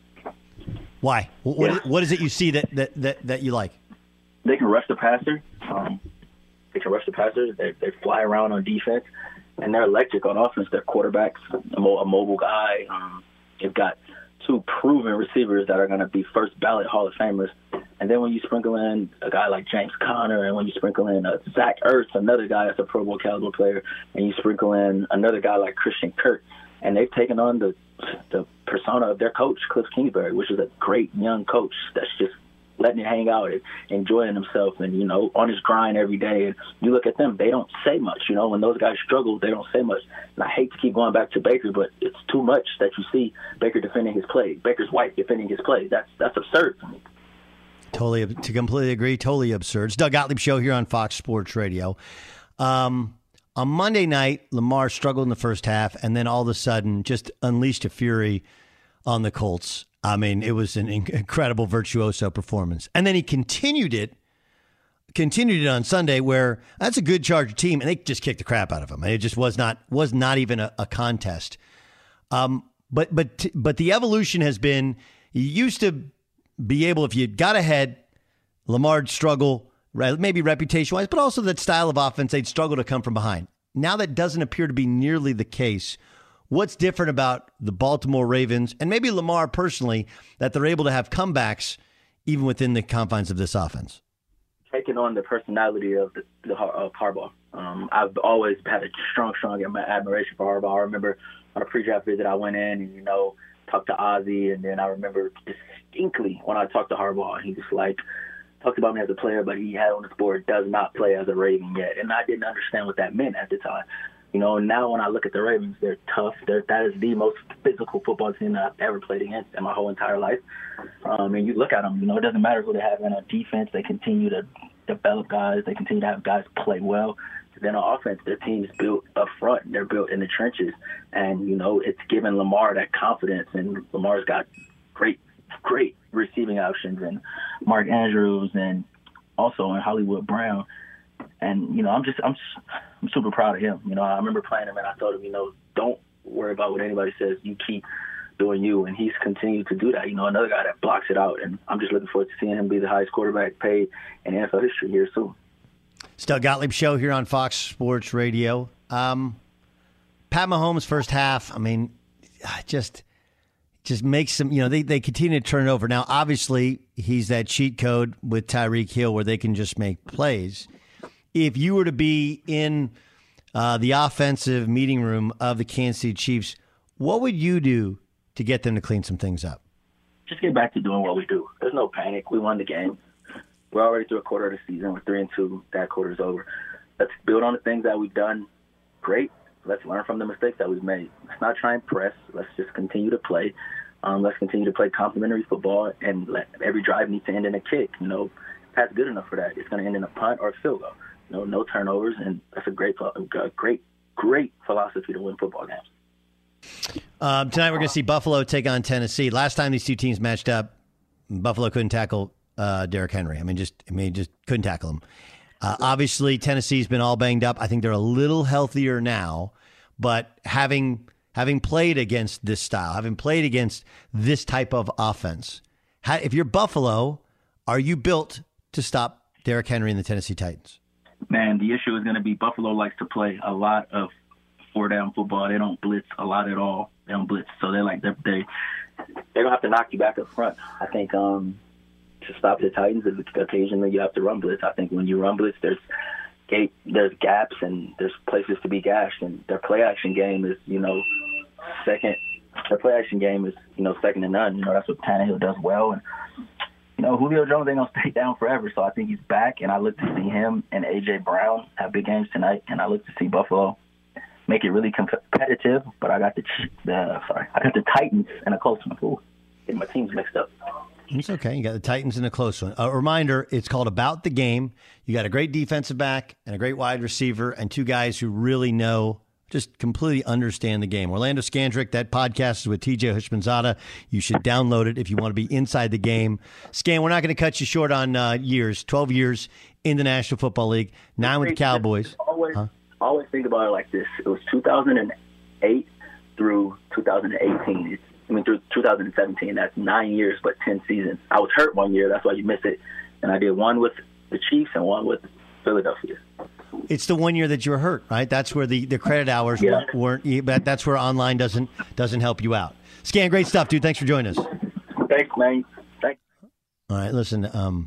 Why? What, yeah. what is it you see that, that, that, that you like? They can rush the passer. Um, they can rush the passer. They, they fly around on defense, and they're electric on offense. Their quarterback's a, mo- a mobile guy. Um, they've got two proven receivers that are going to be first ballot Hall of Famers. And then when you sprinkle in a guy like James Conner, and when you sprinkle in uh, Zach Ertz, another guy that's a Pro Bowl caliber player, and you sprinkle in another guy like Christian Kirk, and they've taken on the the persona of their coach, Cliff Kingsbury, which is a great young coach that's just letting it hang out and enjoying himself and, you know, on his grind every day. And you look at them, they don't say much. You know, when those guys struggle, they don't say much. And I hate to keep going back to Baker, but it's too much that you see Baker defending his play, Baker's wife defending his play. That's that's absurd to me. Totally, to completely agree, totally absurd. It's Doug Gottlieb Show here on Fox Sports Radio. Um, on Monday night, Lamar struggled in the first half and then all of a sudden just unleashed a fury on the Colts. I mean, it was an incredible virtuoso performance. And then he continued it, continued it on Sunday where that's a good Charger team, and they just kicked the crap out of him. It just was not was not even a, a contest. Um, but but but the evolution has been, you used to be able, if you got ahead, Lamar'd struggle, maybe reputation-wise, but also that style of offense, they'd struggle to come from behind. Now that doesn't appear to be nearly the case. What's different about the Baltimore Ravens and maybe Lamar personally that they're able to have comebacks even within the confines of this offense? taken on the personality of the, the of Harbaugh. Um, I've always had a strong, strong admiration for Harbaugh. I remember on a pre-draft visit, I went in and, you know, talked to Ozzie, and then I remember distinctly when I talked to Harbaugh, he was like, talked about me as a player, but he had on his board, does not play as a Raven yet. And I didn't understand what that meant at the time. You know, now when I look at the Ravens, they're tough. They're, that is the most physical football team that I've ever played against in my whole entire life. Um, and you look at them, you know, it doesn't matter who they have in on defense. They continue to develop guys. They continue to have guys play well. Then on offense, their team is built up front. They're built in the trenches. And, you know, it's given Lamar that confidence. And Lamar's got great, great receiving options. And Mark Andrews and also in Hollywood Brown. And, you know, I'm just, I'm I'm super proud of him. You know, I remember playing him and I told him, you know, don't worry about what anybody says. You keep doing you. And he's continued to do that. You know, another guy that blocks it out. And I'm just looking forward to seeing him be the highest quarterback paid in N F L history here soon. It's Doug Gottlieb Show here on Fox Sports Radio. Um, Pat Mahomes' first half, I mean, just just makes them, you know, they, they continue to turn it over. Now, obviously, he's that cheat code with Tyreek Hill where they can just make plays. If you were to be in uh, the offensive meeting room of the Kansas City Chiefs, what would you do to get them to clean some things up? Just get back to doing what we do. There's no panic. We won the game. We're already through a quarter of the season. We're three and two. That quarter's over. Let's build on the things that we've done great. Let's learn from the mistakes that we've made. Let's not try and press. Let's just continue to play. Um, let's continue to play complementary football, and let every drive needs to end in a kick. You know, Pat's good enough for that. It's going to end in a punt or a field goal. You know, no turnovers, and that's a great, a great, great philosophy to win football games. Um, tonight we're going to see Buffalo take on Tennessee. Last time these two teams matched up, Buffalo couldn't tackle Uh, Derrick Henry. I mean, just I mean, just couldn't tackle him. Uh, obviously, Tennessee's been all banged up. I think they're a little healthier now, but having having played against this style, having played against this type of offense, how, if you're Buffalo, are you built to stop Derrick Henry and the Tennessee Titans? Man, the issue is going to be Buffalo likes to play a lot of four-down football. They don't blitz a lot at all. They don't blitz, so they're like they're, they they don't have to knock you back up front. I think. Um, To stop the Titans, occasionally you have to run blitz. I think when you run blitz, there's gate, there's gaps and there's places to be gashed. And their play action game is, you know, second. Their play action game is, you know, second to none. You know, that's what Tannehill does well. And you know, Julio Jones ain't gonna stay down forever, so I think he's back. And I look to see him and A J Brown have big games tonight. And I look to see Buffalo make it really competitive. But I got the, the sorry, I got the Titans in a close one. Ooh, getting my teams mixed up. It's okay. You got the Titans in a close one. A reminder, it's called About the Game. You got a great defensive back and a great wide receiver and two guys who really know, just completely understand the game. Orlando Scandrick, that podcast is with T J Houshmandzadeh. You should download it if you want to be inside the game. Scan, we're not going to cut you short on uh, years, twelve years in the National Football League, nine with the Cowboys. Always, huh? always think about it like this. It was two thousand eight through two thousand eighteen. It's I mean, through two thousand seventeen, that's nine years, but ten seasons. I was hurt one year, that's why you missed it. And I did one with the Chiefs and one with Philadelphia. It's the one year that you were hurt, right? That's where the, the credit hours yeah. weren't, weren't. That's where online doesn't doesn't help you out. Scan, great stuff, dude. Thanks for joining us. Thanks, man. Thanks. All right, listen. Um,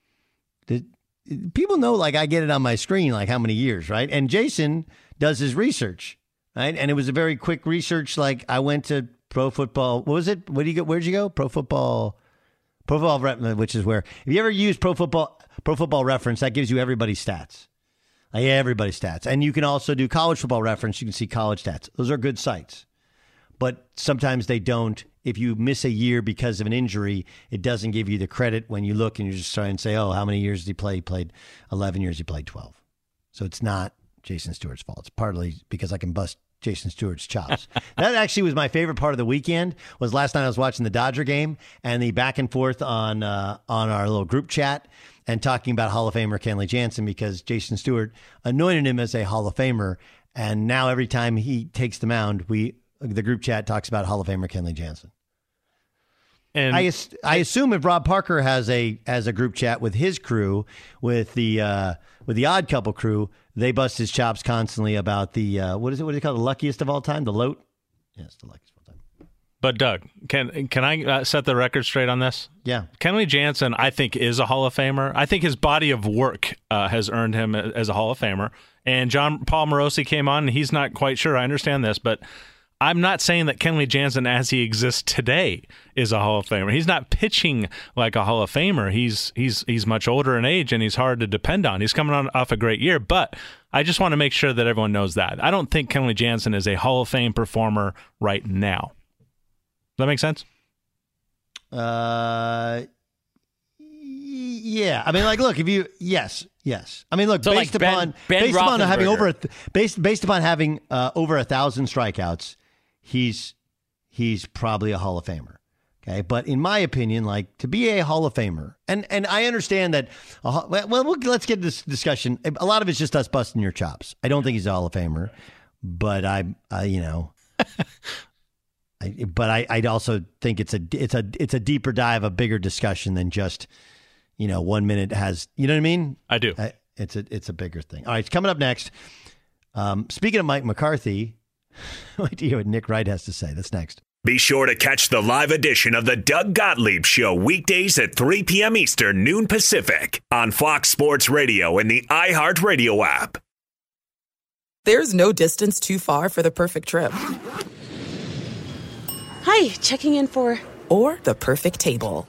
the, people know, like, I get it on my screen, like how many years, right? And Jason does his research, right? And it was a very quick research. Like, I went to Pro Football. What was it? Where do you go? Where'd you go? Pro Football. Pro Football, which is where. If you ever use Pro Football, Pro Football Reference, that gives you everybody's stats. Like everybody's stats, and you can also do College Football Reference. You can see college stats. Those are good sites, but sometimes they don't. If you miss a year because of an injury, it doesn't give you the credit when you look and you just try and say, "Oh, how many years did he play? He played eleven years. He played twelve." So it's not Jason Stewart's fault. It's partly because I can bust Jason Stewart's chops. That actually was my favorite part of the weekend. Was last night I was watching the Dodger game and the back and forth on uh, on our little group chat and talking about Hall of Famer Kenley Jansen, because Jason Stewart anointed him as a Hall of Famer, and now every time he takes the mound, we the group chat talks about Hall of Famer Kenley Jansen. And I, I assume if Rob Parker has a has a group chat with his crew, with the uh, with the Odd Couple crew, they bust his chops constantly about the uh, what is it? What do they call it? The luckiest of all time? The L O T? Yes, the luckiest of all time. But Doug, can can I uh, set the record straight on this? Yeah. Kenley Jansen, I think, is a Hall of Famer. I think his body of work uh, has earned him as a Hall of Famer. And John Paul Morosi came on, and he's not quite sure. I understand this, but I'm not saying that Kenley Jansen, as he exists today, is a Hall of Famer. He's not pitching like a Hall of Famer. He's he's he's much older in age, and he's hard to depend on. He's coming on off a great year, but I just want to make sure that everyone knows that. I don't think Kenley Jansen is a Hall of Fame performer right now. Does that make sense? Uh, yeah. I mean, like, look, if you, yes, yes. I mean, look, So, based like, Ben- upon Ben based upon having Roethlisberger. over a th- based based upon having uh, over a thousand strikeouts, he's he's probably a Hall of Famer. Okay, but in my opinion, like, to be a Hall of Famer, and and I understand that. A, Hall- well, well, let's get this discussion. A lot of it's just us busting your chops. I don't think he's a Hall of Famer, but I, I you know. I, but I, I also think it's a it's a it's a deeper dive, a bigger discussion than just, you know, one minute has, you know what I mean? I do. I, it's a it's a bigger thing. All right, coming up next. Um, speaking of Mike McCarthy, wait to hear what Nick Wright has to say. That's next. Be sure to catch the live edition of the Doug Gottlieb Show weekdays at three p.m. Eastern, noon Pacific on Fox Sports Radio and the iHeartRadio app. There's no distance too far for the perfect trip. Hi, checking in for... Or the perfect table.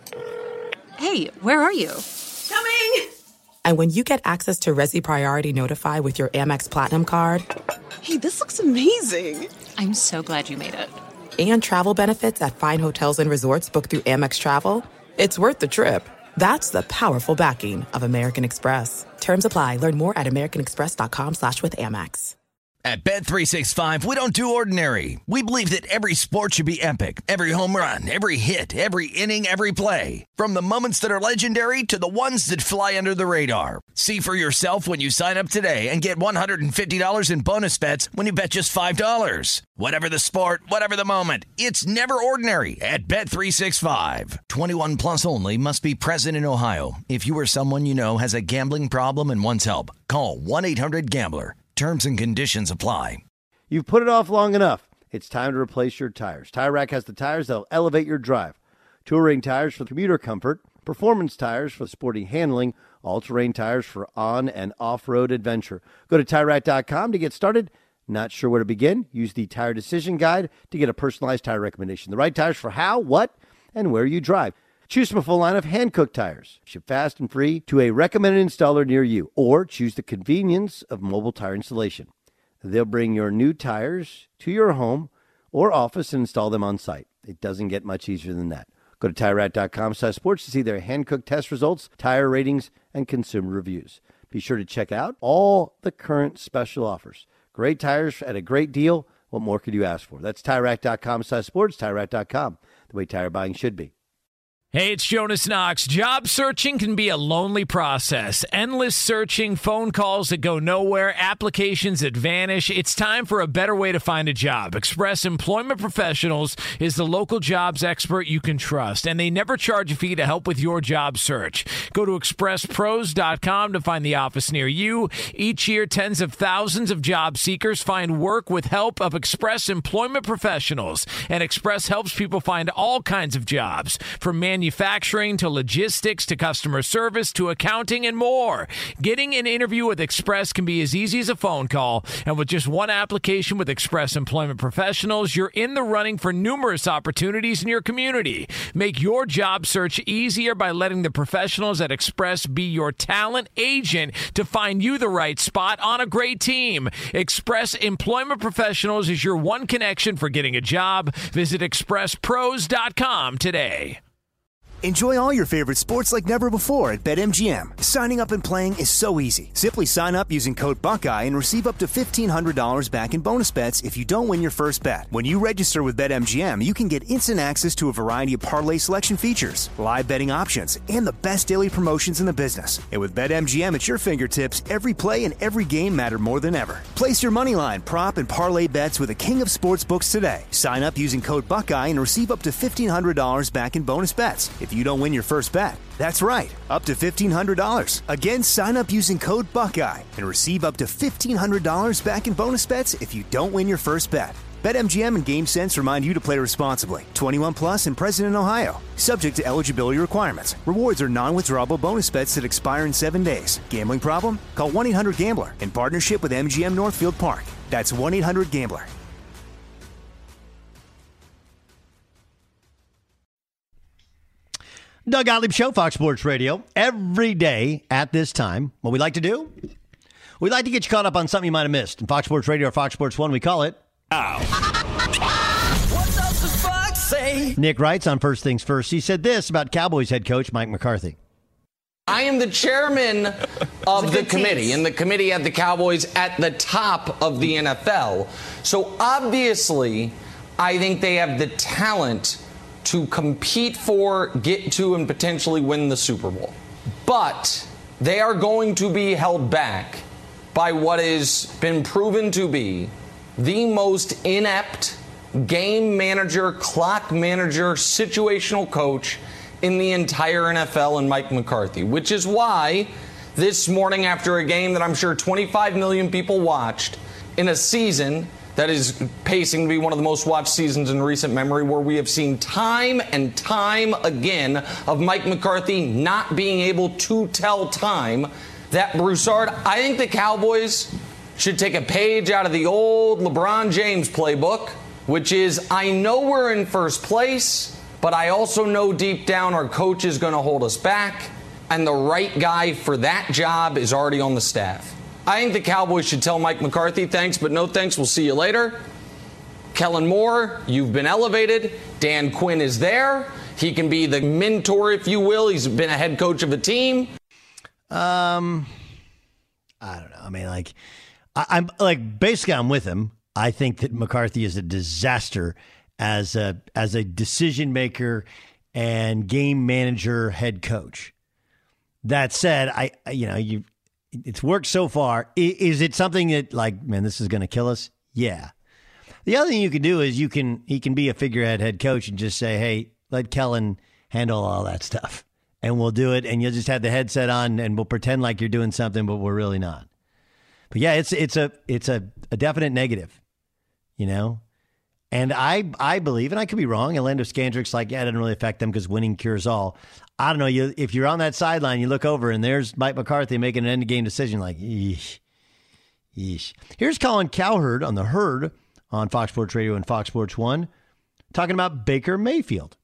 Hey, where are you? Coming! And when you get access to Resi Priority Notify with your Amex Platinum card... Hey, this looks amazing! I'm so glad you made it. And travel benefits at fine hotels and resorts booked through Amex Travel, it's worth the trip. That's the powerful backing of American Express. Terms apply. Learn more at americanexpress.com slash with Amex. At Bet three sixty-five, we don't do ordinary. We believe that every sport should be epic. Every home run, every hit, every inning, every play. From the moments that are legendary to the ones that fly under the radar. See for yourself when you sign up today and get one hundred fifty dollars in bonus bets when you bet just five dollars. Whatever the sport, whatever the moment, it's never ordinary at Bet three sixty-five. twenty-one plus only. Must be present in Ohio. If you or someone you know has a gambling problem and wants help, call one eight hundred gambler. Terms and conditions apply. You've put it off long enough. It's time to replace your tires. Tire Rack has the tires that'll elevate your drive. Touring tires for commuter comfort, performance tires for sporty handling, all-terrain tires for on- and off-road adventure. Go to Tire Rack dot com to get started. Not sure where to begin? Use the Tire Decision Guide to get a personalized tire recommendation. The right tires for how, what, and where you drive. Choose from a full line of hand-cooked tires. Ship fast and free to a recommended installer near you. Or choose the convenience of mobile tire installation. They'll bring your new tires to your home or office and install them on site. It doesn't get much easier than that. Go to Tire Rack dot com slash sports to see their hand-cooked test results, tire ratings, and consumer reviews. Be sure to check out all the current special offers. Great tires at a great deal. What more could you ask for? That's Tire Rack dot com slash sports, Tire Rack dot com, the way tire buying should be. Hey, it's Jonas Knox. Job searching can be a lonely process. Endless searching, phone calls that go nowhere, applications that vanish. It's time for a better way to find a job. Express Employment Professionals is the local jobs expert you can trust, and they never charge a fee to help with your job search. Go to express pros dot com to find the office near you. Each year, tens of thousands of job seekers find work with help of Express Employment Professionals, and Express helps people find all kinds of jobs, from manufacturing Manufacturing to logistics to customer service to accounting and more. Getting an interview with Express can be as easy as a phone call, and with just one application with Express Employment Professionals, you're in the running for numerous opportunities in your community. Make your job search easier by letting the professionals at Express be your talent agent to find you the right spot on a great team. Express Employment Professionals is your one connection for getting a job. Visit express pros dot com today. Enjoy all your favorite sports like never before at BetMGM. Signing up and playing is so easy. Simply sign up using code Buckeye and receive up to fifteen hundred dollars back in bonus bets if you don't win your first bet. When you register with BetMGM, you can get instant access to a variety of parlay selection features, live betting options, and the best daily promotions in the business. And with BetMGM at your fingertips, every play and every game matter more than ever. Place your moneyline, prop, and parlay bets with the king of sportsbooks today. Sign up using code Buckeye and receive up to fifteen hundred dollars back in bonus bets if you don't win your first bet. That's right, up to fifteen hundred dollars. Again, sign up using code Buckeye and receive up to fifteen hundred dollars back in bonus bets if you don't win your first bet. BetMGM and GameSense remind you to play responsibly. twenty-one plus and present in Ohio. Subject to eligibility requirements. Rewards are non-withdrawable bonus bets that expire in seven days. Gambling problem? Call one eight hundred gambler in partnership with M G M Northfield Park. That's one eight hundred gambler. Doug Gottlieb Show, Fox Sports Radio. Every day at this time, what we like to do, we like to get you caught up on something you might have missed. In Fox Sports Radio or Fox Sports one, we call it Ow. What does the fox say? Nick writes on First Things First. He said this about Cowboys head coach Mike McCarthy. I am the chairman of the committee, and the committee had the Cowboys at the top of the N F L. So obviously, I think they have the talent to compete for, get to, and potentially win the Super Bowl. But they are going to be held back by what has been proven to be the most inept game manager, clock manager, situational coach in the entire N F L, and Mike McCarthy, which is why this morning, after a game that I'm sure twenty-five million people watched, in a season that is pacing to be one of the most watched seasons in recent memory, where we have seen time and time again of Mike McCarthy not being able to tell time, that Broussard, I think the Cowboys should take a page out of the old LeBron James playbook, which is, I know we're in first place, but I also know deep down our coach is going to hold us back, and the right guy for that job is already on the staff. I think the Cowboys should tell Mike McCarthy, thanks, but no thanks, we'll see you later. Kellen Moore, you've been elevated. Dan Quinn is there. He can be the mentor, if you will. He's been a head coach of a team. Um, I don't know. I mean, like, I, I'm like, basically, I'm with him. I think that McCarthy is a disaster as a as a decision maker and game manager, head coach. That said, I you know you. It's worked so far. Is it something that, like, man, this is going to kill us? Yeah. The other thing you can do is you can he can be a figurehead head coach and just say, hey, let Kellen handle all that stuff, and we'll do it. And you'll just have the headset on, and we'll pretend like you're doing something, but we're really not. But yeah, it's it's a it's a, a definite negative, you know. And I I believe, and I could be wrong, Orlando Scandrick's like, yeah, it doesn't really affect them because winning cures all. I don't know. You, if you're on that sideline, you look over and there's Mike McCarthy making an end-of-game decision like, yeesh, yeesh. Here's Colin Cowherd on The Herd on Fox Sports Radio and Fox Sports one talking about Baker Mayfield.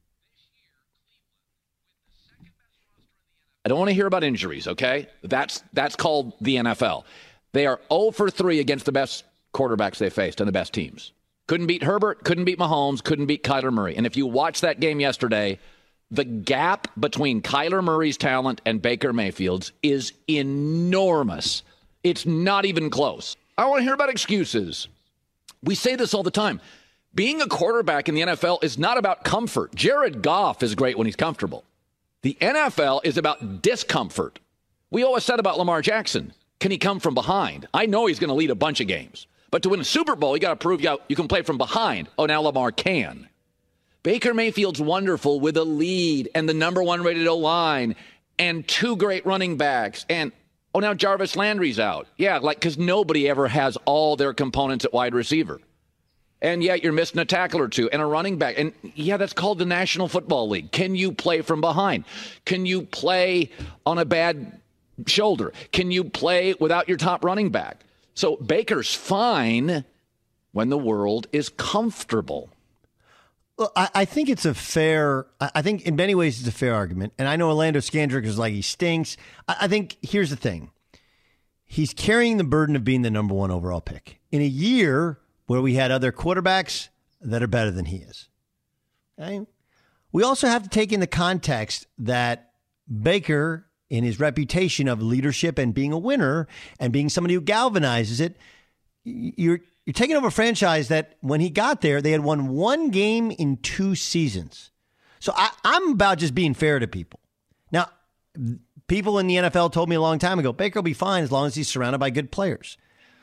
I don't want to hear about injuries, okay? That's that's called the N F L. They are zero for three against the best quarterbacks they faced and the best teams. Couldn't beat Herbert, couldn't beat Mahomes, couldn't beat Kyler Murray. And if you watch that game yesterday, the gap between Kyler Murray's talent and Baker Mayfield's is enormous. It's not even close. I don't want to hear about excuses. We say this all the time. Being a quarterback in the N F L is not about comfort. Jared Goff is great when he's comfortable. The N F L is about discomfort. We always said about Lamar Jackson, can he come from behind? I know he's going to lead a bunch of games. But to win a Super Bowl, you got to prove you, you can play from behind. Oh, now Lamar can. Baker Mayfield's wonderful with a lead and the number one rated O-line and two great running backs. And, oh, now Jarvis Landry's out. Yeah, like, because nobody ever has all their components at wide receiver. And, yeah, you're missing a tackle or two and a running back. And, yeah, that's called the National Football League. Can you play from behind? Can you play on a bad shoulder? Can you play without your top running back? So Baker's fine when the world is comfortable. Well, I, I think it's a fair, I think in many ways it's a fair argument. And I know Orlando Scandrick is like, he stinks. I, I think here's the thing. He's carrying the burden of being the number one overall pick in a year where we had other quarterbacks that are better than he is. Okay? We also have to take in the context that Baker, in his reputation of leadership and being a winner and being somebody who galvanizes it, you're You're taking over a franchise that when he got there, they had won one game in two seasons. So I, I'm about just being fair to people. Now, people in the N F L told me a long time ago, Baker will be fine as long as he's surrounded by good players.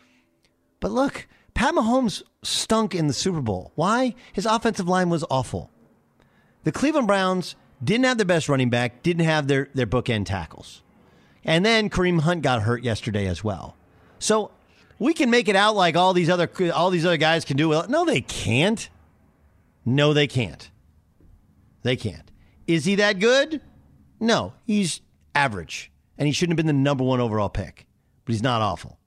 But look, Pat Mahomes stunk in the Super Bowl. Why? His offensive line was awful. The Cleveland Browns didn't have their best running back, didn't have their, their bookend tackles. And then Kareem Hunt got hurt yesterday as well. So We can make it out like all these other all these other guys can do it. No, they can't. No, they can't. They can't. Is he that good? No, he's average. And he shouldn't have been the number one overall pick. But he's not awful.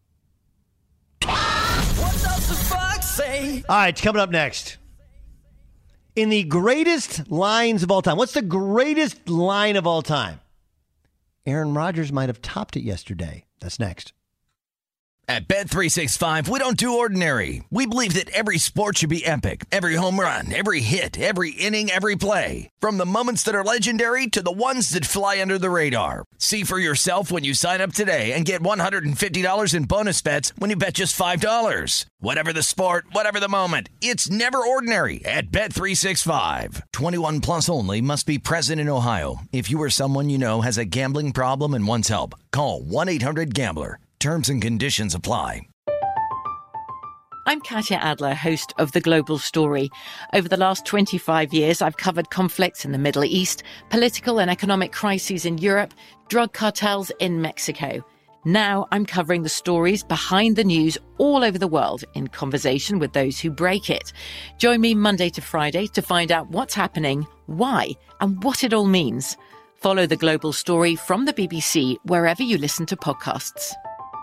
What does the fox say? All right, coming up next. In the greatest lines of all time. What's the greatest line of all time? Aaron Rodgers might have topped it yesterday. That's next. At Bet three sixty-five, we don't do ordinary. We believe that every sport should be epic. Every home run, every hit, every inning, every play. From the moments that are legendary to the ones that fly under the radar. See for yourself when you sign up today and get one hundred fifty dollars in bonus bets when you bet just five dollars. Whatever the sport, whatever the moment, it's never ordinary at Bet three sixty-five. twenty-one plus only. Must be present in Ohio. If you or someone you know has a gambling problem and wants help, call one eight hundred gambler. Terms and conditions apply. I'm Katya Adler, host of The Global Story. Over the last twenty-five years, I've covered conflicts in the Middle East, political and economic crises in Europe, drug cartels in Mexico. Now I'm covering the stories behind the news all over the world in conversation with those who break it. Join me Monday to Friday to find out what's happening, why, and what it all means. Follow The Global Story from the B B C wherever you listen to podcasts.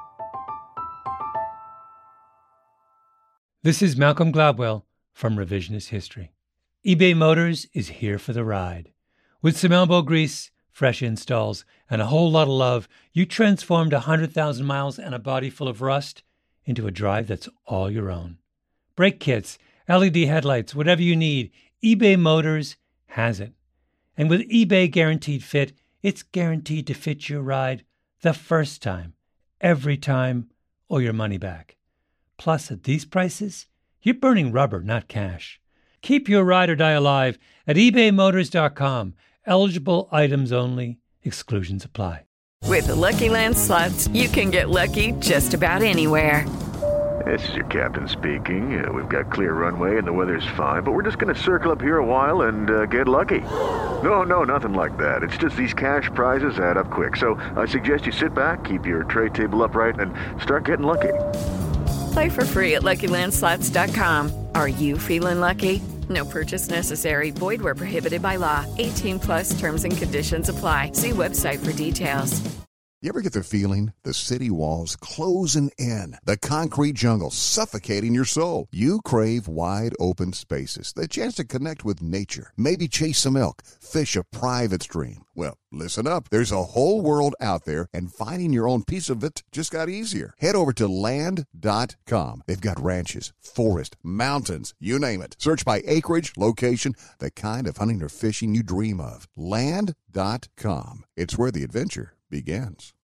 This is Malcolm Gladwell from Revisionist History. eBay Motors is here for the ride. With some elbow grease, fresh installs, and a whole lot of love, you transformed one hundred thousand miles and a body full of rust into a drive that's all your own. Brake kits, L E D headlights, whatever you need, eBay Motors has it. And with eBay Guaranteed Fit, it's guaranteed to fit your ride the first time, every time, or your money back. Plus, at these prices, you're burning rubber, not cash. Keep your ride or die alive at ebay motors dot com. Eligible items only. Exclusions apply. With the Lucky Land Slots, you can get lucky just about anywhere. This is your captain speaking. Uh, we've got clear runway and the weather's fine, but we're just going to circle up here a while and uh, get lucky. No, no, nothing like that. It's just these cash prizes add up quick. So I suggest you sit back, keep your tray table upright, and start getting lucky. Play for free at lucky land slots dot com. Are you feeling lucky? No purchase necessary. Void where prohibited by law. eighteen plus terms and conditions apply. See website for details. You ever get the feeling the city walls closing in, the concrete jungle suffocating your soul? You crave wide open spaces, the chance to connect with nature, maybe chase some elk, fish a private stream. Well, listen up. There's a whole world out there, and finding your own piece of it just got easier. Head over to land dot com. They've got ranches, forest, mountains, you name it. Search by acreage, location, the kind of hunting or fishing you dream of. land dot com. It's where the adventure begins.